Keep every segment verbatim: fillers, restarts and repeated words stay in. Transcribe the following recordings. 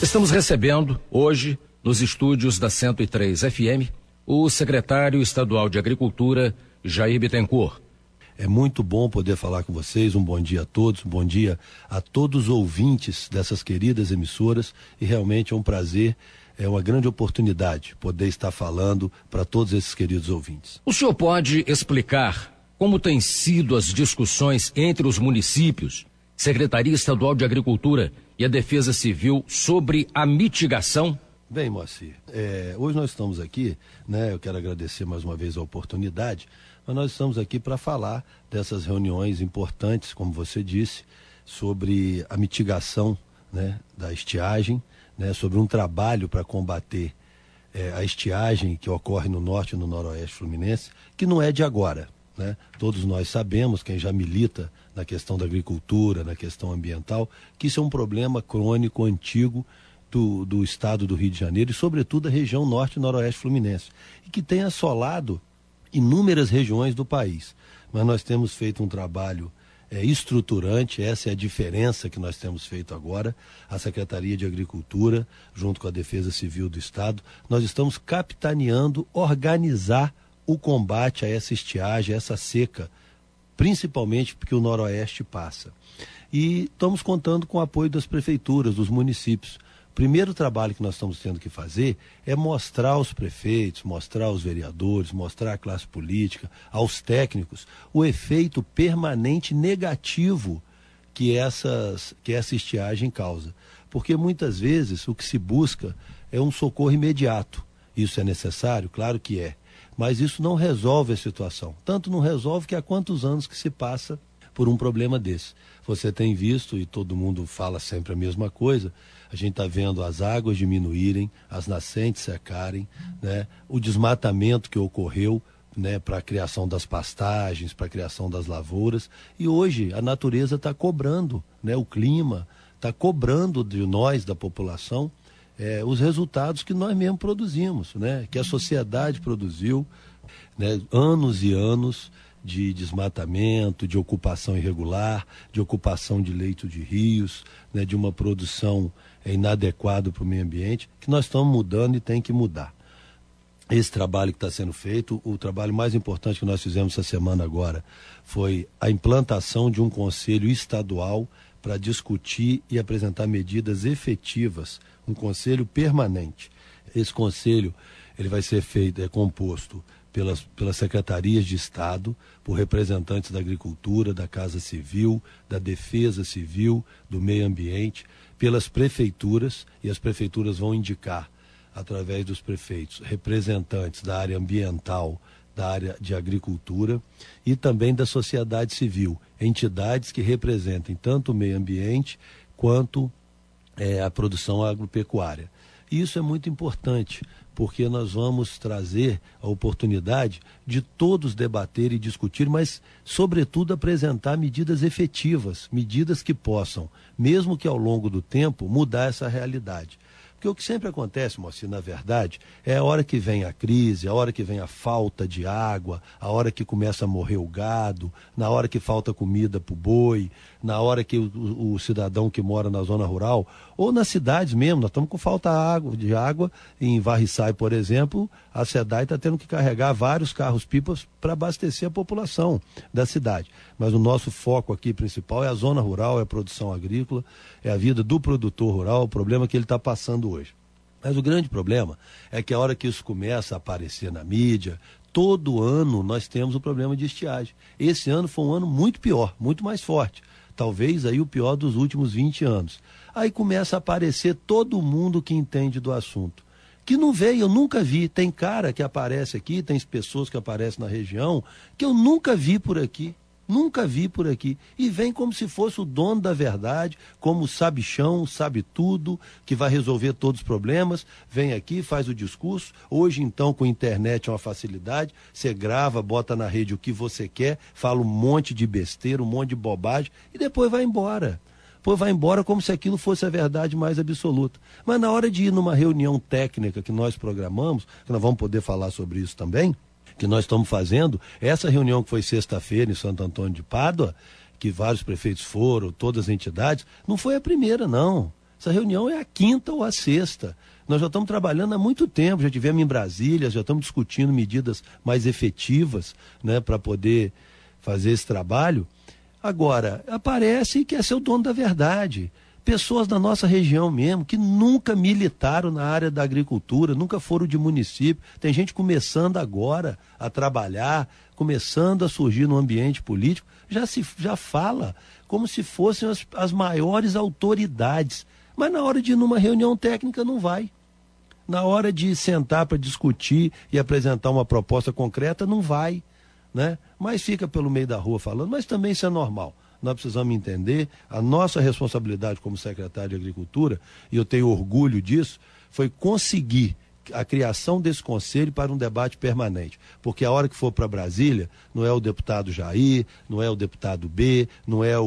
Estamos recebendo hoje, nos estúdios da cento e três F M, o secretário estadual de Agricultura, Jair Bittencourt. É muito bom poder falar com vocês. Um bom dia a todos, um bom dia a todos os ouvintes dessas queridas emissoras, e realmente é um prazer, é uma grande oportunidade poder estar falando para todos esses queridos ouvintes. O senhor pode explicar como têm sido as discussões entre os municípios, Secretaria Estadual de Agricultura e a Defesa Civil sobre a mitigação? Bem, Moacir, é, hoje nós estamos aqui, né, eu quero agradecer mais uma vez a oportunidade, mas nós estamos aqui para falar dessas reuniões importantes, como você disse, sobre a mitigação, né, da estiagem, né, sobre um trabalho para combater é, a estiagem que ocorre no norte e no noroeste fluminense, que não é de agora. Né? Todos nós sabemos, quem já milita na questão da agricultura, na questão ambiental, que isso é um problema crônico, antigo do, do estado do Rio de Janeiro e, sobretudo, da região norte e noroeste fluminense, e que tem assolado inúmeras regiões do país. Mas nós temos feito um trabalho é, estruturante, essa é a diferença que nós temos feito agora. A Secretaria de Agricultura, junto com a Defesa Civil do Estado, nós estamos capitaneando, organizar o combate a essa estiagem, a essa seca, principalmente porque o noroeste passa. E estamos contando com o apoio das prefeituras, dos municípios. O primeiro trabalho que nós estamos tendo que fazer é mostrar aos prefeitos, mostrar aos vereadores, mostrar à classe política, aos técnicos, o efeito permanente negativo que, essas, que essa estiagem causa. Porque muitas vezes o que se busca é um socorro imediato. Isso é necessário? Claro que é. Mas isso não resolve a situação. Tanto não resolve que há quantos anos que se passa por um problema desse. Você tem visto, e todo mundo fala sempre a mesma coisa, a gente está vendo as águas diminuírem, as nascentes secarem, né? O desmatamento que ocorreu, né, para a criação das pastagens, para a criação das lavouras. E hoje a natureza está cobrando, né, o clima está cobrando de nós, da população, É, os resultados que nós mesmos produzimos, né? Que a sociedade produziu, né? Anos e anos de desmatamento, de ocupação irregular, de ocupação de leito de rios, né? De uma produção é, inadequada para o meio ambiente, que nós estamos mudando e tem que mudar. Esse trabalho que está sendo feito, o trabalho mais importante que nós fizemos essa semana agora, foi a implantação de um conselho estadual para discutir e apresentar medidas efetivas, um conselho permanente. Esse conselho ele vai ser feito, é composto pelas, pelas secretarias de Estado, por representantes da agricultura, da Casa Civil, da Defesa Civil, do Meio Ambiente, pelas prefeituras, e as prefeituras vão indicar, através dos prefeitos, representantes da área ambiental, da área de agricultura e também da sociedade civil, entidades que representem tanto o meio ambiente quanto é, a produção agropecuária. E isso é muito importante, porque nós vamos trazer a oportunidade de todos debater e discutir, mas, sobretudo, apresentar medidas efetivas, medidas que possam, mesmo que ao longo do tempo, mudar essa realidade. Porque o que sempre acontece, Moacir, na verdade, é a hora que vem a crise, a hora que vem a falta de água, a hora que começa a morrer o gado, na hora que falta comida para o boi, na hora que o, o, o cidadão que mora na zona rural, ou nas cidades mesmo, nós estamos com falta de água, em Varriçai, por exemplo, a SEDAI está tendo que carregar vários carros-pipas para abastecer a população da cidade. Mas o nosso foco aqui principal é a zona rural, é a produção agrícola, é a vida do produtor rural, o problema que ele está passando hoje. Mas o grande problema é que a hora que isso começa a aparecer na mídia, todo ano nós temos o problema de estiagem. Esse ano foi um ano muito pior, muito mais forte. Talvez aí o pior dos últimos vinte anos. Aí começa a aparecer todo mundo que entende do assunto. Que não veio, eu nunca vi. Tem cara que aparece aqui, tem pessoas que aparecem na região, que eu nunca vi por aqui. Nunca vi por aqui. E vem como se fosse o dono da verdade, como sabichão, sabe tudo, que vai resolver todos os problemas. Vem aqui, faz o discurso. Hoje, então, com a internet é uma facilidade. Você grava, bota na rede o que você quer, fala um monte de besteira, um monte de bobagem e depois vai embora. Depois vai embora como se aquilo fosse a verdade mais absoluta. Mas na hora de ir numa reunião técnica que nós programamos, que nós vamos poder falar sobre isso também, que nós estamos fazendo, essa reunião que foi sexta-feira em Santo Antônio de Pádua, que vários prefeitos foram, todas as entidades, não foi a primeira, não. Essa reunião é a quinta ou a sexta. Nós já estamos trabalhando há muito tempo, já tivemos em Brasília, já estamos discutindo medidas mais efetivas, né, para poder fazer esse trabalho. Agora, aparece que é ser o dono da verdade. Pessoas da nossa região mesmo, que nunca militaram na área da agricultura, nunca foram de município. Tem gente começando agora a trabalhar, começando a surgir no ambiente político, já se já fala como se fossem as, as maiores autoridades. Mas na hora de ir numa reunião técnica não vai. Na hora de sentar para discutir e apresentar uma proposta concreta, não vai, né? Mas fica pelo meio da rua falando, mas também isso é normal. Nós precisamos entender, a nossa responsabilidade como secretário de Agricultura, e eu tenho orgulho disso, foi conseguir a criação desse conselho para um debate permanente. Porque a hora que for para Brasília, não é o deputado Jair, não é o deputado B, não é o,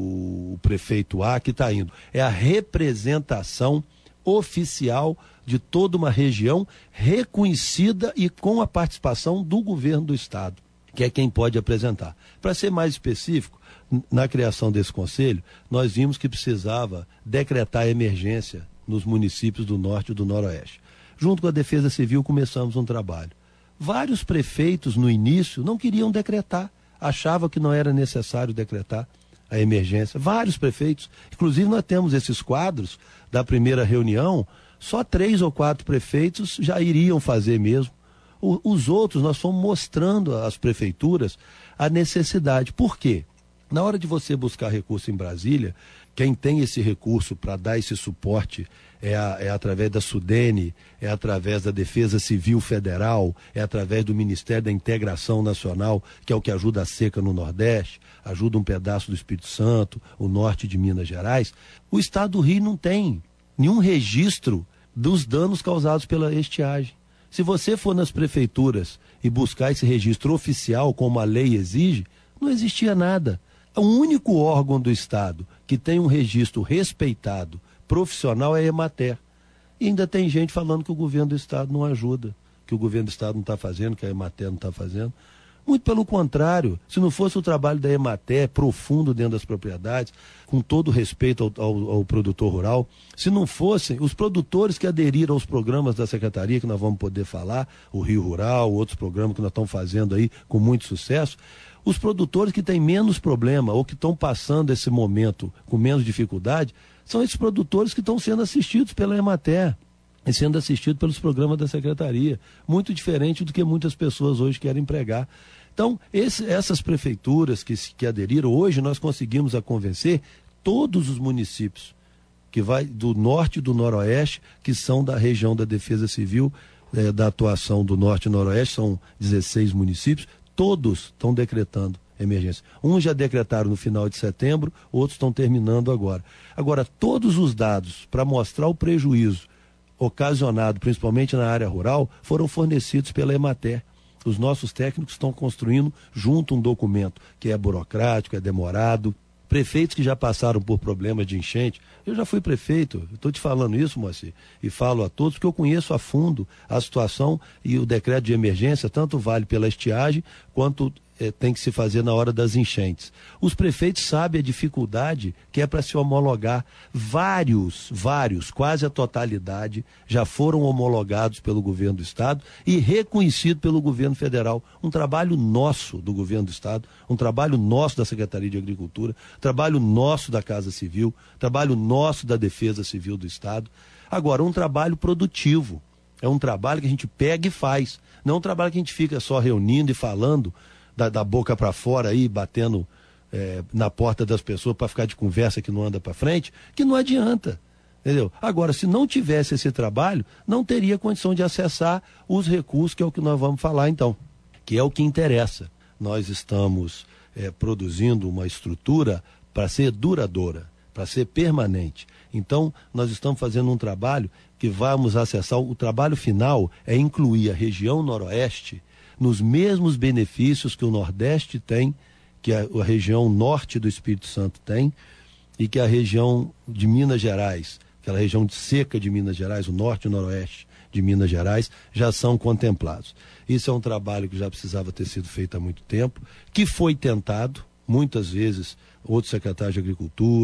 o prefeito A que está indo. É a representação oficial de toda uma região reconhecida e com a participação do governo do estado, que é quem pode apresentar. Para ser mais específico, na criação desse conselho, nós vimos que precisava decretar emergência nos municípios do norte e do noroeste. Junto com a Defesa Civil começamos um trabalho. Vários prefeitos no início não queriam decretar, achavam que não era necessário decretar a emergência. Vários prefeitos, inclusive nós temos esses quadros da primeira reunião, só três ou quatro prefeitos já iriam fazer mesmo. O, os outros nós fomos mostrando às prefeituras a necessidade. Por quê? Na hora de você buscar recurso em Brasília, quem tem esse recurso para dar esse suporte é, a, é através da Sudene, é através da Defesa Civil Federal, é através do Ministério da Integração Nacional, que é o que ajuda a seca no Nordeste, ajuda um pedaço do Espírito Santo, o norte de Minas Gerais. O estado do Rio não tem nenhum registro dos danos causados pela estiagem. Se você for nas prefeituras e buscar esse registro oficial, como a lei exige, não existia nada. O único órgão do Estado que tem um registro respeitado, profissional, é a Emater. E ainda tem gente falando que o governo do Estado não ajuda, que o governo do Estado não está fazendo, que a Emater não está fazendo. Muito pelo contrário, se não fosse o trabalho da Emater profundo dentro das propriedades, com todo respeito ao, ao, ao produtor rural, se não fossem os produtores que aderiram aos programas da Secretaria, que nós vamos poder falar, o Rio Rural, outros programas que nós estamos fazendo aí com muito sucesso, os produtores que têm menos problema ou que estão passando esse momento com menos dificuldade, são esses produtores que estão sendo assistidos pela Emater e sendo assistidos pelos programas da Secretaria. Muito diferente do que muitas pessoas hoje querem empregar. Então, esse, essas prefeituras que, que aderiram, hoje nós conseguimos a convencer todos os municípios que vai do norte e do noroeste, que são da região da Defesa Civil, eh, da atuação do norte e noroeste, são dezesseis municípios, todos estão decretando emergência. Uns já decretaram no final de setembro, outros estão terminando agora. Agora, todos os dados para mostrar o prejuízo ocasionado, principalmente na área rural, foram fornecidos pela Emater. Os nossos técnicos estão construindo junto um documento que é burocrático, é demorado. Prefeitos que já passaram por problemas de enchente, eu já fui prefeito, estou te falando isso, Moacir, e falo a todos porque eu conheço a fundo a situação e o decreto de emergência, tanto vale pela estiagem quanto eh, tem que se fazer na hora das enchentes. Os prefeitos sabem a dificuldade que é para se homologar. Vários, vários, quase a totalidade, já foram homologados pelo governo do Estado e reconhecido pelo governo federal. Um trabalho nosso do governo do Estado, um trabalho nosso da Secretaria de Agricultura, trabalho nosso da Casa Civil, trabalho nosso da Defesa Civil do Estado. Agora, um trabalho produtivo. É um trabalho que a gente pega e faz. Não é um trabalho que a gente fica só reunindo e falando da, da boca para fora aí, batendo é, na porta das pessoas para ficar de conversa que não anda para frente, que não adianta. Entendeu? Agora, se não tivesse esse trabalho, não teria condição de acessar os recursos, que é o que nós vamos falar então, que é o que interessa. Nós estamos é, produzindo uma estrutura para ser duradoura, para ser permanente. Então, nós estamos fazendo um trabalho que vamos acessar. O trabalho final é incluir a região noroeste nos mesmos benefícios que o Nordeste tem, que a, a região norte do Espírito Santo tem, e que a região de Minas Gerais, aquela região de seca de Minas Gerais, o norte e o noroeste de Minas Gerais, já são contemplados. Isso é um trabalho que já precisava ter sido feito há muito tempo, que foi tentado, muitas vezes, outros secretários de Agricultura,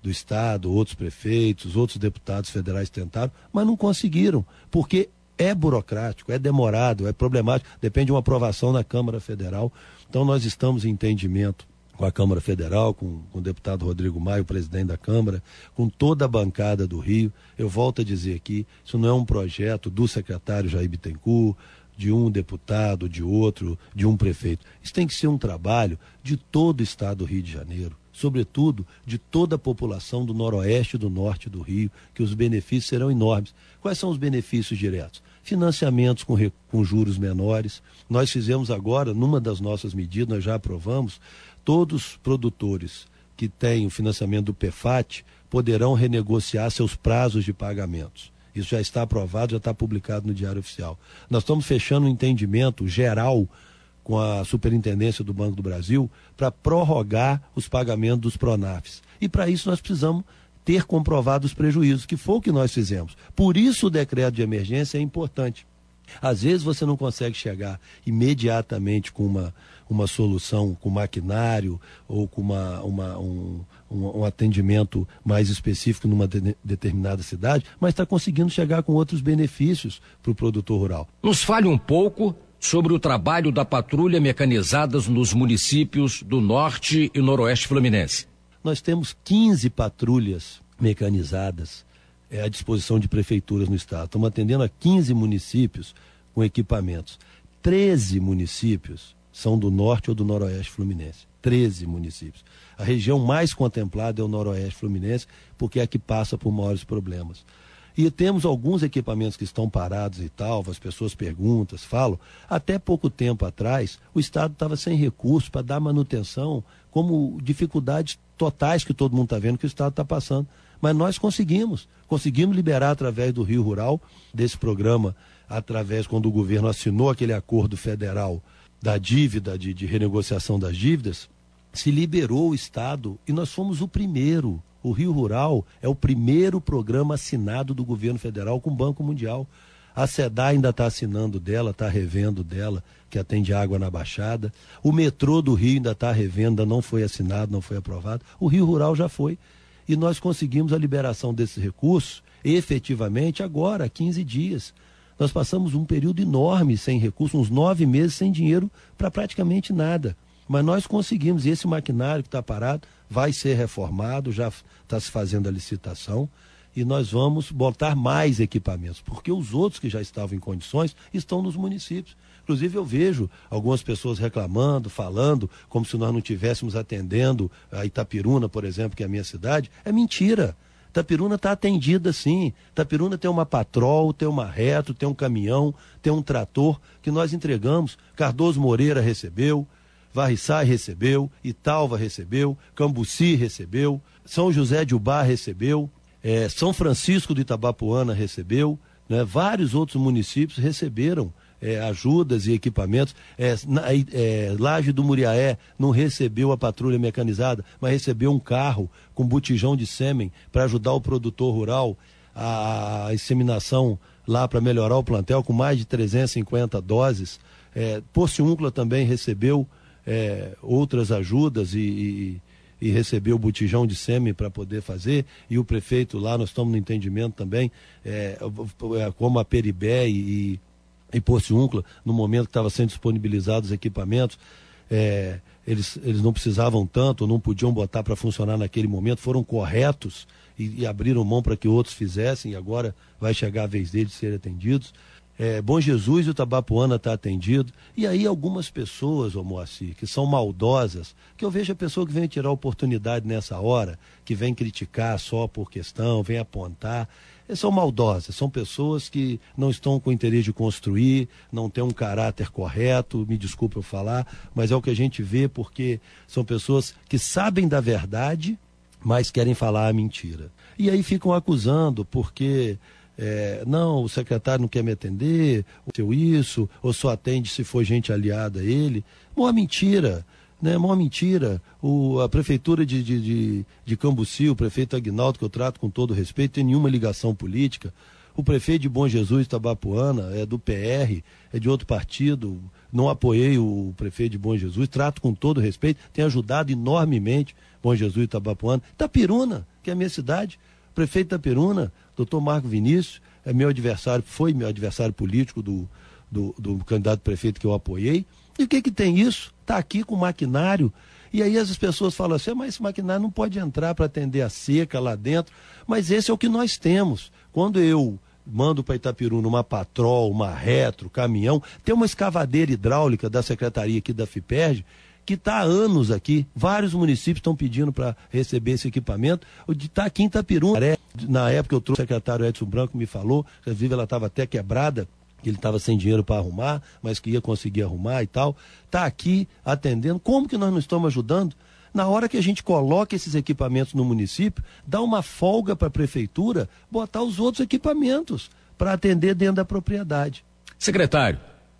do Estado, outros prefeitos, outros deputados federais tentaram, mas não conseguiram, porque é burocrático, é demorado, é problemático, depende de uma aprovação na Câmara Federal. Então nós estamos em entendimento com a Câmara Federal, com, com o deputado Rodrigo Maia, o presidente da Câmara, com toda a bancada do Rio. Eu volto a dizer aqui, isso não é um projeto do secretário Jair Bittencourt, de um deputado, de outro, de um prefeito. Isso tem que ser um trabalho de todo o estado do Rio de Janeiro, sobretudo de toda a população do noroeste e do norte do Rio, que os benefícios serão enormes. Quais são os benefícios diretos? Financiamentos com, com juros menores. Nós fizemos agora, numa das nossas medidas, nós já aprovamos, todos os produtores que têm o financiamento do PEFAT poderão renegociar seus prazos de pagamentos. Isso já está aprovado, já está publicado no Diário Oficial. Nós estamos fechando um entendimento geral com a Superintendência do Banco do Brasil para prorrogar os pagamentos dos PRONAFs. E para isso nós precisamos ter comprovado os prejuízos, que foi o que nós fizemos. Por isso o decreto de emergência é importante. Às vezes você não consegue chegar imediatamente com uma, uma solução, com maquinário ou com uma, uma, um, um, um atendimento mais específico numa de, determinada cidade, mas está conseguindo chegar com outros benefícios para o produtor rural. Nos fale um pouco sobre o trabalho da patrulha mecanizadas nos municípios do Norte e Noroeste Fluminense. Nós temos quinze patrulhas mecanizadas é, à disposição de prefeituras no estado. Estamos atendendo a quinze municípios com equipamentos. treze municípios são do Norte ou do Noroeste Fluminense. treze municípios. A região mais contemplada é o Noroeste Fluminense, porque é a que passa por maiores problemas. E temos alguns equipamentos que estão parados e tal, as pessoas perguntam, falam. Até pouco tempo atrás, o Estado estava sem recursos para dar manutenção, como dificuldades totais que todo mundo está vendo que o Estado está passando. Mas nós conseguimos, conseguimos liberar através do Rio Rural, desse programa, através quando o governo assinou aquele acordo federal da dívida, de, de renegociação das dívidas, se liberou o Estado e nós fomos o primeiro. O Rio Rural é o primeiro programa assinado do governo federal com o Banco Mundial. A SEDAI ainda está assinando dela, está revendo dela, que atende água na Baixada. O metrô do Rio ainda está revendo, ainda não foi assinado, não foi aprovado. O Rio Rural já foi. E nós conseguimos a liberação desses recursos, efetivamente, agora, há quinze dias. Nós passamos um período enorme sem recursos, uns nove meses sem dinheiro para praticamente nada. Mas nós conseguimos, e esse maquinário que está parado vai ser reformado, já está se fazendo a licitação, e nós vamos botar mais equipamentos, porque os outros que já estavam em condições estão nos municípios. Inclusive eu vejo algumas pessoas reclamando, falando, como se nós não estivéssemos atendendo a Itapiruna, por exemplo, que é a minha cidade. É mentira. Itapiruna está atendida sim. Itapiruna tem uma patrol, tem uma reto, tem um caminhão, tem um trator que nós entregamos. Cardoso Moreira recebeu, Varriçai recebeu, Italva recebeu, Cambuci recebeu, São José de Ubá recebeu, é, São Francisco do Itabapoana recebeu, né? Vários outros municípios receberam é, ajudas e equipamentos. É, na, é, Laje do Muriaé não recebeu a patrulha mecanizada, mas recebeu um carro com botijão de sêmen para ajudar o produtor rural a, a inseminação lá para melhorar o plantel com mais de trezentas e cinquenta doses. É, Porciúncula também recebeu É, outras ajudas e, e, e recebeu o botijão de sêmen para poder fazer, e o prefeito lá, nós estamos no entendimento também, é, como a Peribé e, e Porciúncula, no momento que estavam sendo disponibilizados os equipamentos, é, eles, eles não precisavam tanto, não podiam botar para funcionar naquele momento, foram corretos e, e abriram mão para que outros fizessem, e agora vai chegar a vez deles serem atendidos. É, Bom Jesus e o Itabapoana está atendido. E aí algumas pessoas, ô Moacir, que são maldosas, que eu vejo a pessoa que vem tirar oportunidade nessa hora, que vem criticar só por questão, vem apontar, eles são maldosas, são pessoas que não estão com interesse de construir, não têm um caráter correto, me desculpe eu falar, mas é o que a gente vê, porque são pessoas que sabem da verdade, mas querem falar a mentira. E aí ficam acusando, porque... É, não, o secretário não quer me atender, ou isso, ou só atende se for gente aliada a ele. Mó mentira, né? Mó mentira. O, a prefeitura de, de, de, de Cambuci, o prefeito Aguinaldo, que eu trato com todo respeito, tem nenhuma ligação política. O prefeito de Bom Jesus, Itabapoana, é do P R, é de outro partido. Não apoiei o prefeito de Bom Jesus, trato com todo respeito, tem ajudado enormemente Bom Jesus e Itabapoana. Itapiruna, que é a minha cidade. O prefeito de Itaperuna, doutor Marco Vinícius, é meu adversário, foi meu adversário político do, do, do candidato prefeito que eu apoiei. E o que que tem isso? Está aqui com maquinário. E aí as pessoas falam assim, mas esse maquinário não pode entrar para atender a seca lá dentro. Mas esse é o que nós temos. Quando eu mando para Itaperuna uma patrol, uma retro, caminhão, tem uma escavadeira hidráulica da secretaria aqui da FIPERJ, que está há anos aqui, vários municípios estão pedindo para receber esse equipamento, está aqui em Itaperuna. Na época eu trouxe o secretário Edson Branco, me falou, inclusive ela estava até quebrada, que ele estava sem dinheiro para arrumar, mas que ia conseguir arrumar e tal, está aqui atendendo. Como que nós não estamos ajudando? Na hora que a gente coloca esses equipamentos no município, dá uma folga para a prefeitura botar os outros equipamentos para atender dentro da propriedade. Secretário,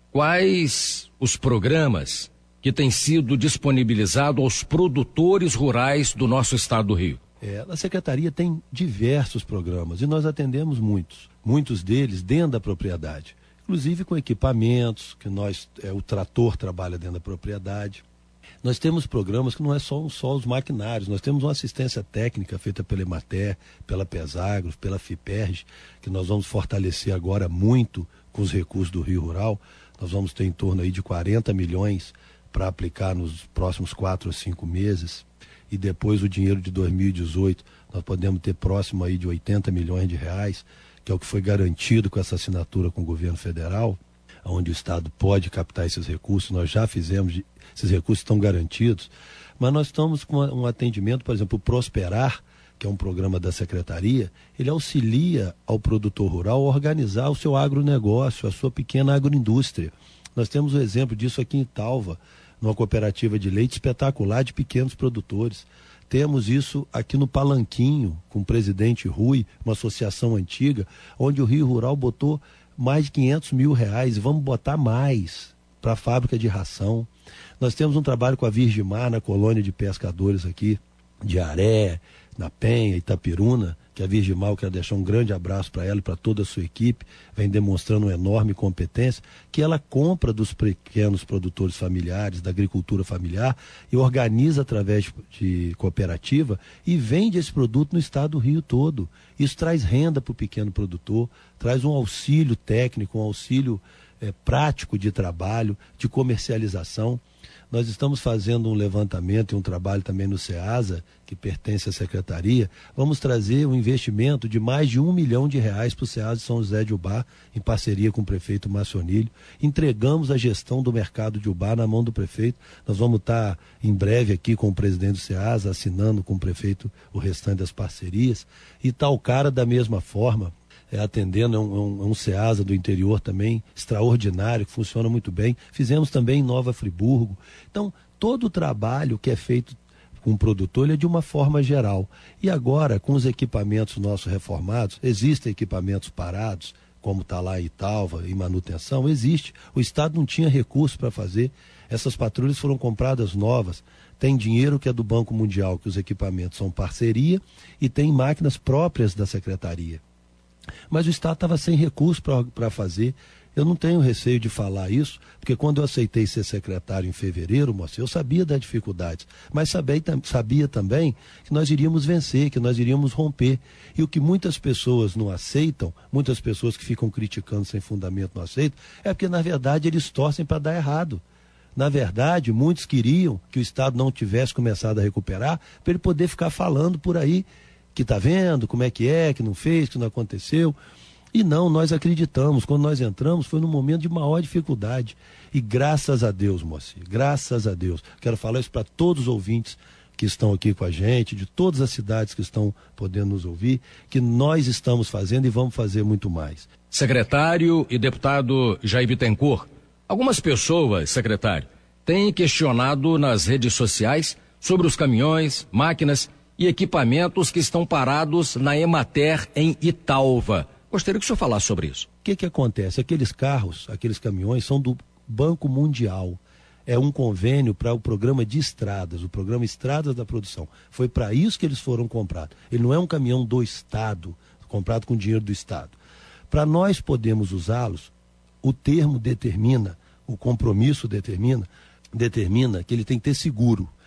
quais os programas que têm sido disponibilizados aos produtores rurais do nosso estado do Rio? É, a Secretaria tem diversos programas e nós atendemos muitos, muitos deles dentro da propriedade. Inclusive com equipamentos, que nós, é, o trator trabalha dentro da propriedade. Nós temos programas que não é só, só os maquinários, nós temos uma assistência técnica feita pela Emater, pela Pesagro, pela FIPERJ, que nós vamos fortalecer agora muito com os recursos do Rio Rural. Nós vamos ter em torno aí de quarenta milhões para aplicar nos próximos quatro ou cinco meses. E depois o dinheiro de dois mil e dezoito, nós podemos ter próximo aí de oitenta milhões de reais, que é o que foi garantido com essa assinatura com o governo federal, onde o Estado pode captar esses recursos. Nós já fizemos, esses recursos estão garantidos, mas nós estamos com um atendimento, por exemplo, o Prosperar, que é um programa da Secretaria, ele auxilia ao produtor rural a organizar o seu agronegócio, a sua pequena agroindústria. Nós temos o exemplo disso aqui em Italva, numa cooperativa de leite espetacular de pequenos produtores. Temos isso aqui no Palanquinho, com o presidente Rui, uma associação antiga, onde o Rio Rural botou mais de quinhentos mil reais, e vamos botar mais para a fábrica de ração. Nós temos um trabalho com a Virgimar, na colônia de pescadores aqui, de Aré, na Penha, Itaperuna, que a Virgimar, eu quero deixar um grande abraço para ela e para toda a sua equipe, vem demonstrando uma enorme competência, que ela compra dos pequenos produtores familiares, da agricultura familiar, e organiza através de cooperativa e vende esse produto no estado do Rio todo. Isso traz renda para o pequeno produtor, traz um auxílio técnico, um auxílio é, prático de trabalho, de comercialização. Nós estamos fazendo um levantamento e um trabalho também no SEASA, que pertence à Secretaria. Vamos trazer um investimento de mais de um milhão de reais para o SEASA de São José de Ubá, em parceria com o prefeito Marcionílio. Entregamos a gestão do mercado de Ubá na mão do prefeito. Nós vamos estar em breve aqui com o presidente do SEASA, assinando com o prefeito o restante das parcerias. E Talcara da mesma forma. É, atendendo, é um, é, um, é um SEASA do interior também, extraordinário, que funciona muito bem. Fizemos também em Nova Friburgo. Então, todo o trabalho que é feito com o produtor, ele é de uma forma geral. E agora, com os equipamentos nossos reformados, existem equipamentos parados, como está lá em Italva, em manutenção, existe. O Estado não tinha recurso para fazer. Essas patrulhas foram compradas novas. Tem dinheiro que é do Banco Mundial, que os equipamentos são parceria, e tem máquinas próprias da Secretaria. Mas o Estado estava sem recurso para fazer. Eu não tenho receio de falar isso, porque quando eu aceitei ser secretário em fevereiro, moço, eu sabia das dificuldades, mas sabia, sabia também que nós iríamos vencer, que nós iríamos romper. E o que muitas pessoas não aceitam, muitas pessoas que ficam criticando sem fundamento não aceitam, é porque na verdade eles torcem para dar errado. Na verdade, muitos queriam que o Estado não tivesse começado a recuperar, para ele poder ficar falando por aí, que está vendo, como é que é, que não fez, que não aconteceu. E não, nós acreditamos, quando nós entramos foi num momento de maior dificuldade. E graças a Deus, moça, graças a Deus. Quero falar isso para todos os ouvintes que estão aqui com a gente, de todas as cidades que estão podendo nos ouvir, que nós estamos fazendo e vamos fazer muito mais. Secretário e deputado Jair Bittencourt, algumas pessoas, secretário, têm questionado nas redes sociais sobre os caminhões, máquinas e equipamentos que estão parados na Emater em Italva. Gostaria que o senhor falasse sobre isso. O que que acontece? Aqueles carros, aqueles caminhões são do Banco Mundial. É um convênio para o programa de estradas, o programa Estradas da Produção. Foi para isso que eles foram comprados. Ele não é um caminhão do Estado, comprado com dinheiro do Estado. Para nós podermos usá-los, o termo determina, o compromisso determina, determina que ele tem que ter seguro.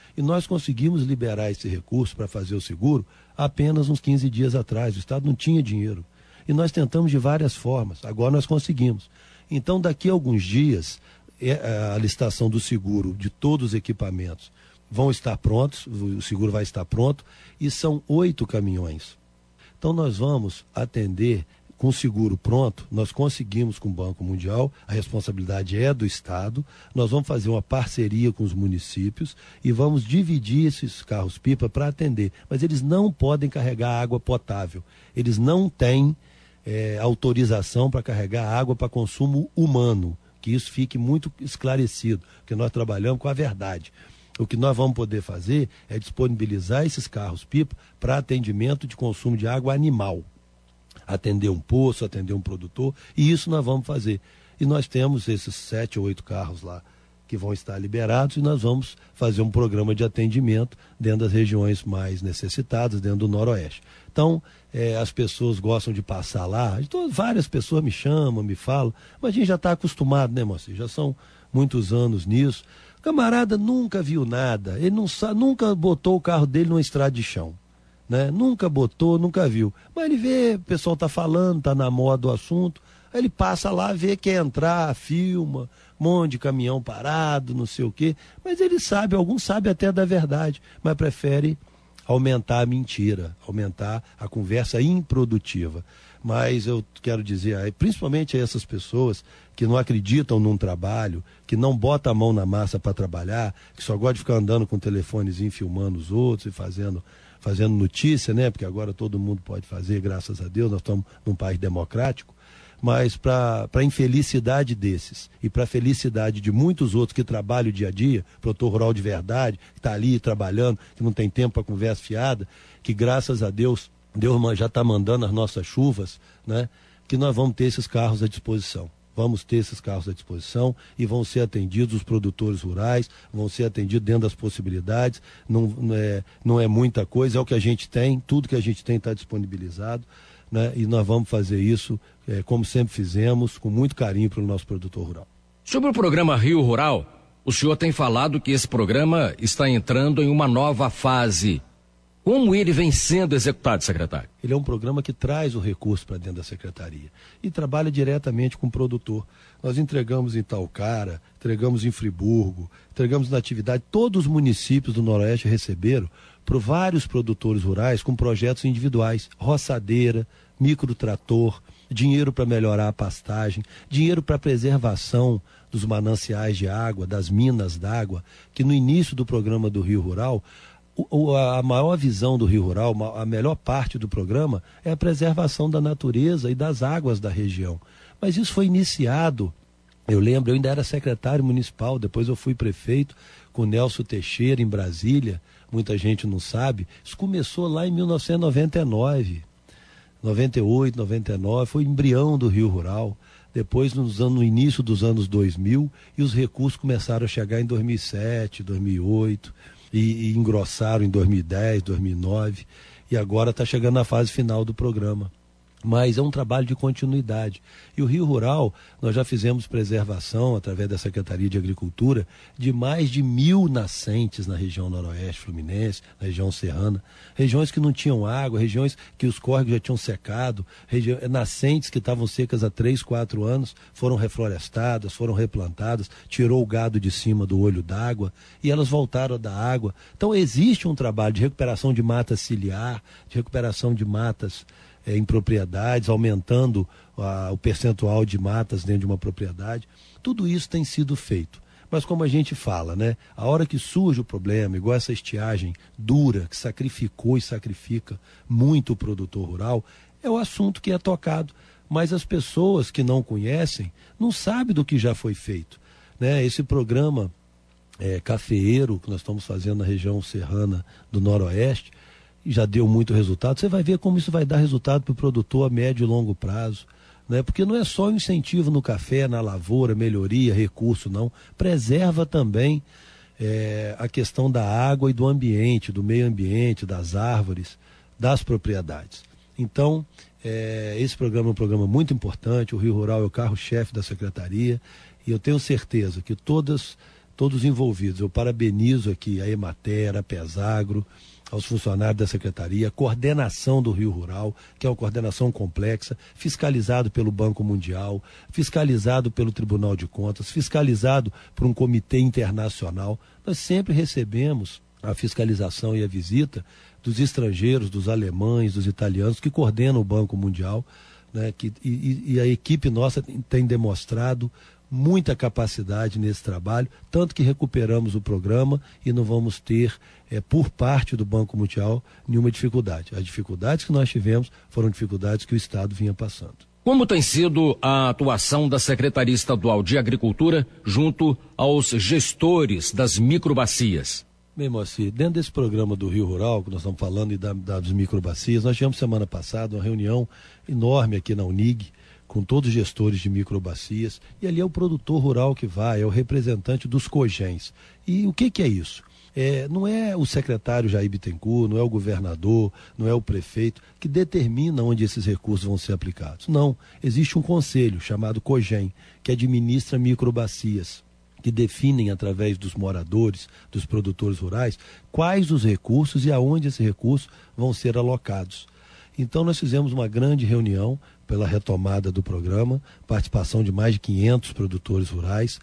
E nós conseguimos liberar esse recurso para fazer o seguro apenas uns quinze dias atrás. O Estado não tinha dinheiro. E nós tentamos de várias formas. Agora nós conseguimos. Então, daqui a alguns dias, a licitação do seguro de todos os equipamentos vão estar prontos, o seguro vai estar pronto, e são oito caminhões. Então, nós vamos atender com o seguro pronto, nós conseguimos com o Banco Mundial, a responsabilidade é do Estado, nós vamos fazer uma parceria com os municípios e vamos dividir esses carros-pipa para atender. Mas eles não podem carregar água potável, eles não têm é, autorização para carregar água para consumo humano, que isso fique muito esclarecido, porque nós trabalhamos com a verdade. O que nós vamos poder fazer é disponibilizar esses carros-pipa para atendimento de consumo de água animal. Atender um poço, atender um produtor, e isso nós vamos fazer. E nós temos esses sete ou oito carros lá que vão estar liberados e nós vamos fazer um programa de atendimento dentro das regiões mais necessitadas, dentro do Noroeste. Então, é, as pessoas gostam de passar lá, então, várias pessoas me chamam, me falam, mas a gente já está acostumado, né, moça? Já são muitos anos nisso. O camarada nunca viu nada, ele não sabe, nunca botou o carro dele numa estrada de chão. Né? Nunca botou, nunca viu. Mas ele vê, o pessoal está falando, está na moda o assunto, aí ele passa lá, vê, quer entrar, filma, um monte de caminhão parado, não sei o quê. Mas ele sabe, alguns sabem até da verdade, mas prefere aumentar a mentira, aumentar a conversa improdutiva. Mas eu quero dizer, principalmente a essas pessoas que não acreditam num trabalho, que não botam a mão na massa para trabalhar, que só gostam de ficar andando com o telefonezinho filmando os outros e fazendo... fazendo notícia, né? Porque agora todo mundo pode fazer, graças a Deus, nós estamos num país democrático, mas para a infelicidade desses e para a felicidade de muitos outros que trabalham dia a dia, produtor rural de verdade, que está ali trabalhando, que não tem tempo para conversa fiada, que graças a Deus, Deus já está mandando as nossas chuvas, né? Que nós vamos ter esses carros à disposição. Vamos ter esses carros à disposição e vão ser atendidos os produtores rurais, vão ser atendidos dentro das possibilidades, não, não, é, não é muita coisa, é o que a gente tem, tudo que a gente tem está disponibilizado, né? E nós vamos fazer isso, é, como sempre fizemos, com muito carinho para o nosso produtor rural. Sobre o programa Rio Rural, o senhor tem falado que esse programa está entrando em uma nova fase. Como ele vem sendo executado, secretário? Ele é um programa que traz o recurso para dentro da secretaria e trabalha diretamente com o produtor. Nós entregamos em Talcara, entregamos em Friburgo, entregamos na atividade. Todos os municípios do Noroeste receberam por vários produtores rurais com projetos individuais, roçadeira, microtrator, dinheiro para melhorar a pastagem, dinheiro para preservação dos mananciais de água, das minas d'água, que no início do programa do Rio Rural, O, a maior visão do Rio Rural, a melhor parte do programa é a preservação da natureza e das águas da região. Mas isso foi iniciado, eu lembro, eu ainda era secretário municipal, depois eu fui prefeito com Nelson Teixeira em Brasília, muita gente não sabe, isso começou lá em mil novecentos e noventa e nove, noventa e oito, noventa e nove, foi o embrião do Rio Rural. Depois, nos anos, no início dos anos dois mil, e os recursos começaram a chegar em dois mil e sete, dois mil e oito... E, e engrossaram em dois mil e dez, dois mil e nove, e agora está chegando na fase final do programa. Mas é um trabalho de continuidade. E o Rio Rural, nós já fizemos preservação, através da Secretaria de Agricultura, de mais de mil nascentes na região noroeste fluminense, na região serrana, regiões que não tinham água, regiões que os córregos já tinham secado, região, nascentes que estavam secas há três, quatro anos, foram reflorestadas, foram replantadas, tirou o gado de cima do olho d'água e elas voltaram a dar água. Então existe um trabalho de recuperação de mata ciliar, de recuperação de matas É, em propriedades, aumentando a, o percentual de matas dentro de uma propriedade. Tudo isso tem sido feito. Mas como a gente fala, né? A hora que surge o problema, igual essa estiagem dura, que sacrificou e sacrifica muito o produtor rural, é o assunto que é tocado. Mas as pessoas que não conhecem, não sabem do que já foi feito. Né? Esse programa é, cafeeiro que nós estamos fazendo na região serrana do Noroeste, já deu muito resultado. Você vai ver como isso vai dar resultado para o produtor a médio e longo prazo, né? Porque não é só incentivo no café, na lavoura, melhoria, recurso, não. Preserva também é, a questão da água e do ambiente, do meio ambiente, das árvores, das propriedades. Então, é, esse programa é um programa muito importante. O Rio Rural é o carro-chefe da secretaria e eu tenho certeza que todas todos envolvidos. Eu parabenizo aqui a Emater, a Pesagro, aos funcionários da Secretaria, a coordenação do Rio Rural, que é uma coordenação complexa, fiscalizado pelo Banco Mundial, fiscalizado pelo Tribunal de Contas, fiscalizado por um comitê internacional. Nós sempre recebemos a fiscalização e a visita dos estrangeiros, dos alemães, dos italianos, que coordenam o Banco Mundial, né, que, e, e a equipe nossa tem demonstrado muita capacidade nesse trabalho, tanto que recuperamos o programa e não vamos ter, é, por parte do Banco Mundial, nenhuma dificuldade. As dificuldades que nós tivemos foram dificuldades que o Estado vinha passando. Como tem sido a atuação da Secretaria Estadual de Agricultura junto aos gestores das microbacias? Bem, Moacir, dentro desse programa do Rio Rural, que nós estamos falando, e da, das microbacias, nós tivemos semana passada uma reunião enorme aqui na Unig, com todos os gestores de microbacias, e ali é o produtor rural que vai, é o representante dos cogéns. E o que, que é isso? É, não é o secretário Jair Bittencourt, não é o governador, não é o prefeito que determina onde esses recursos vão ser aplicados. Não, existe um conselho chamado COGEM, que administra microbacias, que definem através dos moradores, dos produtores rurais, quais os recursos e aonde esses recursos vão ser alocados. Então nós fizemos uma grande reunião pela retomada do programa, participação de mais de quinhentos produtores rurais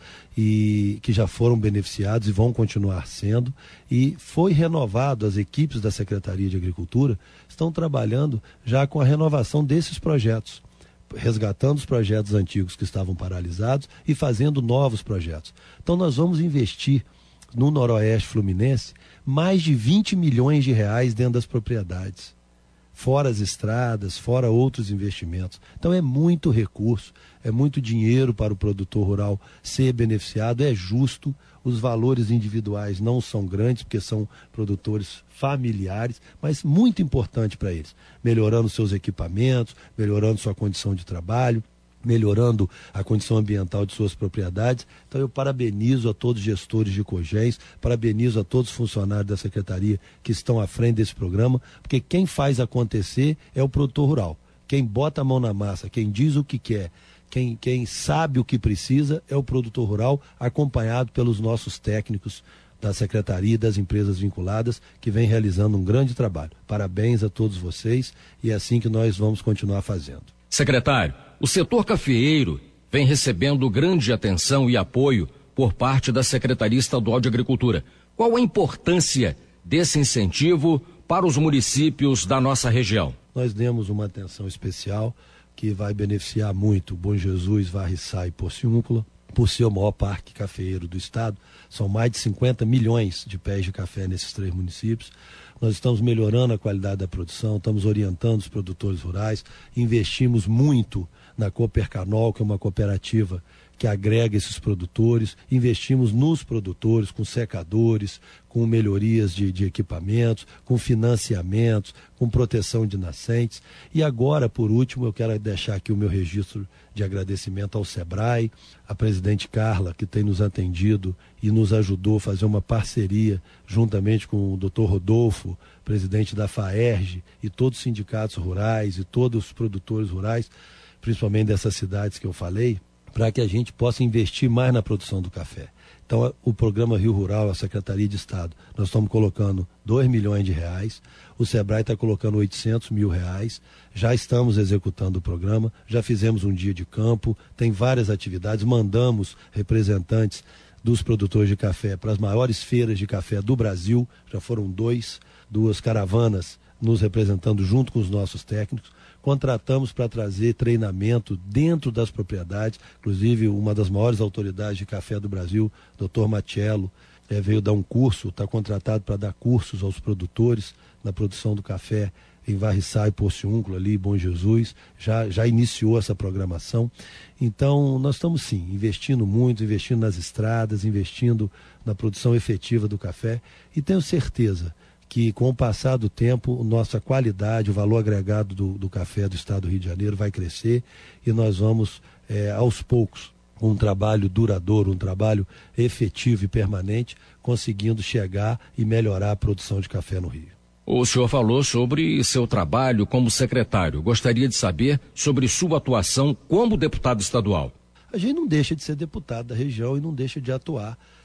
e que já foram beneficiados e vão continuar sendo, e foi renovado, as equipes da Secretaria de Agricultura estão trabalhando já com a renovação desses projetos, resgatando os projetos antigos que estavam paralisados e fazendo novos projetos. Então nós vamos investir no Noroeste Fluminense mais de vinte milhões de reais dentro das propriedades, fora as estradas, fora outros investimentos. Então é muito recurso, é muito dinheiro para o produtor rural ser beneficiado, é justo, os valores individuais não são grandes, porque são produtores familiares, mas muito importante para eles, melhorando seus equipamentos, melhorando sua condição de trabalho, melhorando a condição ambiental de suas propriedades. Então eu parabenizo a todos os gestores de cogéns, parabenizo a todos os funcionários da Secretaria que estão à frente desse programa, porque quem faz acontecer é o produtor rural. Quem bota a mão na massa, quem diz o que quer, quem, quem sabe o que precisa é o produtor rural, acompanhado pelos nossos técnicos da Secretaria e das empresas vinculadas, que vem realizando um grande trabalho. Parabéns a todos vocês, e é assim que nós vamos continuar fazendo. Secretário, o setor cafeeiro vem recebendo grande atenção e apoio por parte da Secretaria Estadual de Agricultura. Qual a importância desse incentivo para os municípios da nossa região? Nós demos uma atenção especial que vai beneficiar muito Bom Jesus, Varriçá e Porciúncula, por ser o maior parque cafeeiro do estado. São mais de cinquenta milhões de pés de café nesses três municípios. Nós estamos melhorando a qualidade da produção, estamos orientando os produtores rurais, investimos muito na Coopercanol, que é uma cooperativa que agrega esses produtores, investimos nos produtores com secadores, com melhorias de, de equipamentos, com financiamentos, com proteção de nascentes. E agora, por último, eu quero deixar aqui o meu registro de agradecimento ao SEBRAE, a presidente Carla, que tem nos atendido e nos ajudou a fazer uma parceria juntamente com o doutor Rodolfo, presidente da FAERJ, e todos os sindicatos rurais e todos os produtores rurais, principalmente dessas cidades que eu falei, para que a gente possa investir mais na produção do café. Então, o programa Rio Rural, a Secretaria de Estado, nós estamos colocando dois milhões de reais, o SEBRAE está colocando oitocentos mil reais, já estamos executando o programa, já fizemos um dia de campo, tem várias atividades, mandamos representantes dos produtores de café para as maiores feiras de café do Brasil, já foram dois, duas caravanas nos representando junto com os nossos técnicos. Contratamos para trazer treinamento dentro das propriedades, inclusive uma das maiores autoridades de café do Brasil, doutor Matiello, é, veio dar um curso, está contratado para dar cursos aos produtores na produção do café em Varriçá e Porciúncula, ali, Bom Jesus, já, já iniciou essa programação. Então, nós estamos sim, investindo muito, investindo nas estradas, investindo na produção efetiva do café, e tenho certeza que com o passar do tempo, nossa qualidade, o valor agregado do, do café do estado do Rio de Janeiro vai crescer, e nós vamos, é, aos poucos, com um trabalho duradouro, um trabalho efetivo e permanente, conseguindo chegar e melhorar a produção de café no Rio. O senhor falou sobre seu trabalho como secretário. Gostaria de saber sobre sua atuação como deputado estadual. A gente não deixa de ser deputado da região e não deixa de atuar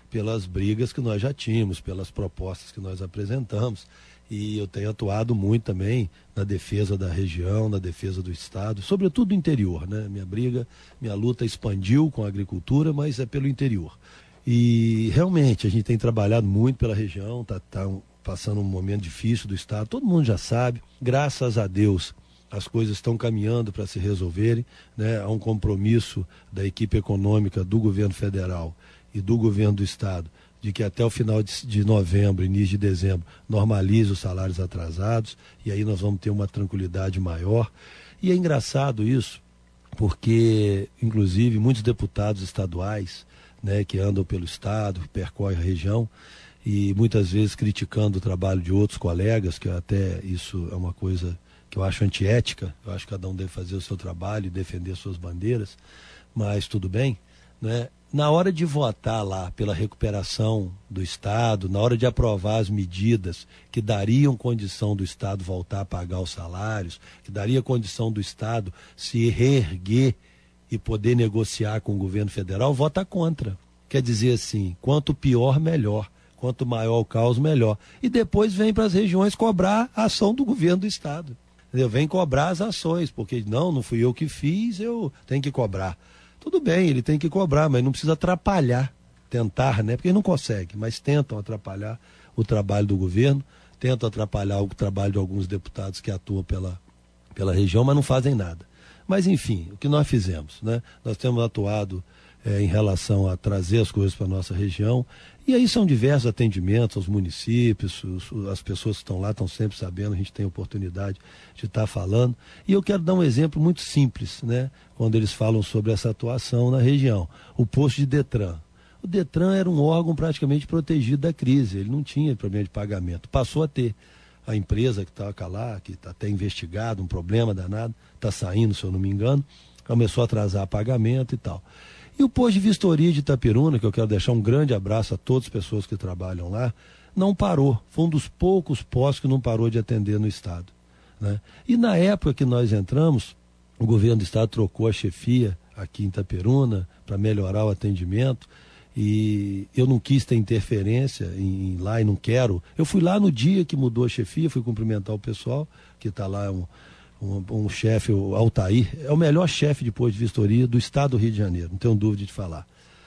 pelas brigas que nós já tínhamos, pelas propostas que nós apresentamos. E eu tenho atuado muito também na defesa da região, na defesa do Estado, sobretudo do interior, né? Minha briga, minha luta expandiu com a agricultura, mas é pelo interior. E realmente a gente tem trabalhado muito pela região, está tá passando um momento difícil do Estado, todo mundo já sabe, graças a Deus as coisas estão caminhando para se resolverem, né? Há um compromisso da equipe econômica do governo federal e do governo do Estado de que até o final de, de novembro, início de dezembro, normalize os salários atrasados, e aí nós vamos ter uma tranquilidade maior. E é engraçado isso, porque, inclusive, muitos deputados estaduais, né, que andam pelo Estado, percorrem a região, e muitas vezes criticando o trabalho de outros colegas, que até isso é uma coisa que eu acho antiética, eu acho que cada um deve fazer o seu trabalho e defender suas bandeiras, mas tudo bem, né? Na hora de votar lá pela recuperação do Estado, na hora de aprovar as medidas que dariam condição do Estado voltar a pagar os salários, que daria condição do Estado se reerguer e poder negociar com o governo federal, vota contra. Quer dizer assim, quanto pior, melhor. Quanto maior o caos, melhor. E depois vem para as regiões cobrar a ação do governo do Estado. Entendeu? Vem cobrar as ações, porque não, não fui eu que fiz, eu tenho que cobrar. Tudo bem, ele tem que cobrar, mas não precisa atrapalhar, tentar, né? Porque ele não consegue, mas tentam atrapalhar o trabalho do governo, tentam atrapalhar o trabalho de alguns deputados que atuam pela, pela região, mas não fazem nada. Mas, enfim, o que nós fizemos, né? Nós temos atuado é, em relação a trazer as coisas para a nossa região, e aí são diversos atendimentos aos municípios, os, as pessoas que estão lá estão sempre sabendo, a gente tem oportunidade de estar falando. E eu quero dar um exemplo muito simples, né? Quando eles falam sobre essa atuação na região. O posto de Detran. O Detran era um órgão praticamente protegido da crise, ele não tinha problema de pagamento, passou a ter. A empresa que está lá, que está até investigado, um problema danado, está saindo, se eu não me engano, começou a atrasar pagamento e tal. E o posto de vistoria de Itaperuna, que eu quero deixar um grande abraço a todas as pessoas que trabalham lá, não parou. Foi um dos poucos postos que não parou de atender no Estado, né? E na época que nós entramos, o governo do Estado trocou a chefia aqui em Itaperuna para melhorar o atendimento. E eu não quis ter interferência em, em lá e não quero. Eu fui lá no dia que mudou a chefia, fui cumprimentar o pessoal, que está lá, um, um, um chefe, o Altair, é o melhor chefe de posto de vistoria do estado do Rio de Janeiro, não tenho dúvida de falar.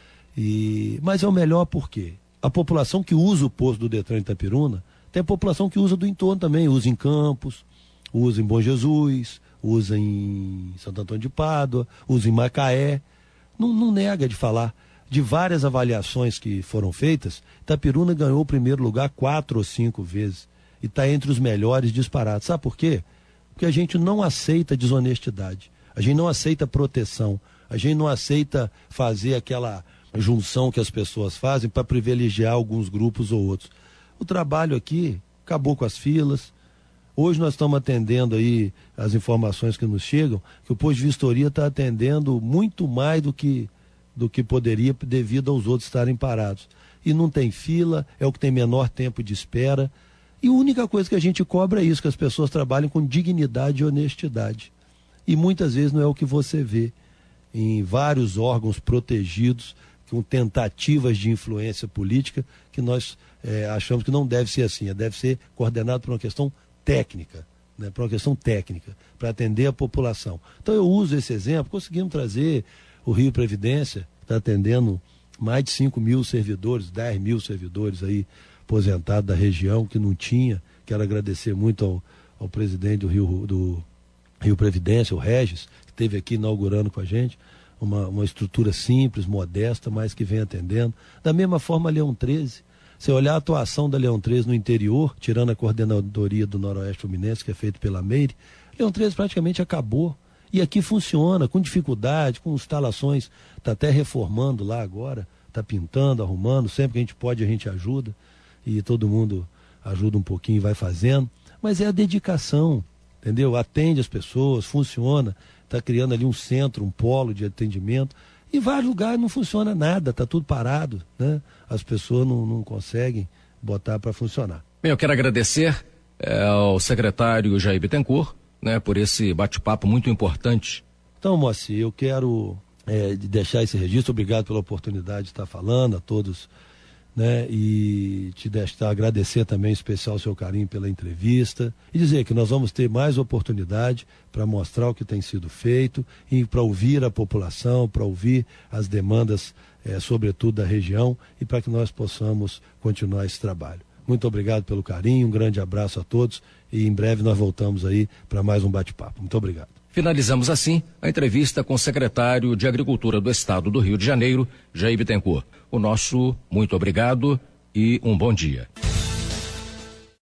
E, mas é o melhor por quê? A população que usa o posto do Detran em Itaperuna, tem a população que usa do entorno também, usa em Campos, usa em Bom Jesus, usa em Santo Antônio de Pádua, usa em Macaé, não, não nega de falar. De várias avaliações que foram feitas, Itaperuna ganhou o primeiro lugar quatro ou cinco vezes e está entre os melhores disparados. Sabe por quê? Porque a gente não aceita desonestidade, a gente não aceita proteção, a gente não aceita fazer aquela junção que as pessoas fazem para privilegiar alguns grupos ou outros. O trabalho aqui acabou com as filas. Hoje nós estamos atendendo aí as informações que nos chegam, que o posto de vistoria está atendendo muito mais do que do que poderia devido aos outros estarem parados. E não tem fila, é o que tem menor tempo de espera. E a única coisa que a gente cobra é isso, que as pessoas trabalhem com dignidade e honestidade. E muitas vezes não é o que você vê em vários órgãos protegidos, com tentativas de influência política, que nós é, achamos que não deve ser assim, deve ser coordenado por uma questão técnica, né, por uma questão técnica, para atender a população. Então eu uso esse exemplo, conseguimos trazer o Rio Previdência, que está atendendo mais de cinco mil servidores, dez mil servidores aí aposentados da região, que não tinha. Quero agradecer muito ao, ao presidente do Rio, do Rio Previdência, o Regis, que esteve aqui inaugurando com a gente, uma, uma estrutura simples, modesta, mas que vem atendendo. Da mesma forma, a Leão treze. Se olhar a atuação da Leão treze no interior, tirando a coordenadoria do Noroeste Fluminense, que é feito pela Meire, Leão treze praticamente acabou. E aqui funciona, com dificuldade, com instalações, está até reformando lá agora, está pintando, arrumando, sempre que a gente pode a gente ajuda, e todo mundo ajuda um pouquinho e vai fazendo, mas é a dedicação, entendeu? Atende as pessoas, funciona, está criando ali um centro, um polo de atendimento, e vários lugares não funciona nada, está tudo parado, né? As pessoas não, não conseguem botar para funcionar. Bem, eu quero agradecer é, ao secretário Jair Bittencourt, né, por esse bate-papo muito importante. Então, Moacir, eu quero é, deixar esse registro, obrigado pela oportunidade de estar falando, a todos né? E te deixar agradecer também em especial o seu carinho pela entrevista e dizer que nós vamos ter mais oportunidade para mostrar o que tem sido feito e para ouvir a população, para ouvir as demandas, é, sobretudo da região, e para que nós possamos continuar esse trabalho. Muito obrigado pelo carinho, um grande abraço a todos e em breve nós voltamos aí para mais um bate-papo. Muito obrigado. Finalizamos assim a entrevista com o secretário de Agricultura do Estado do Rio de Janeiro, Jair Bittencourt. O nosso muito obrigado e um bom dia.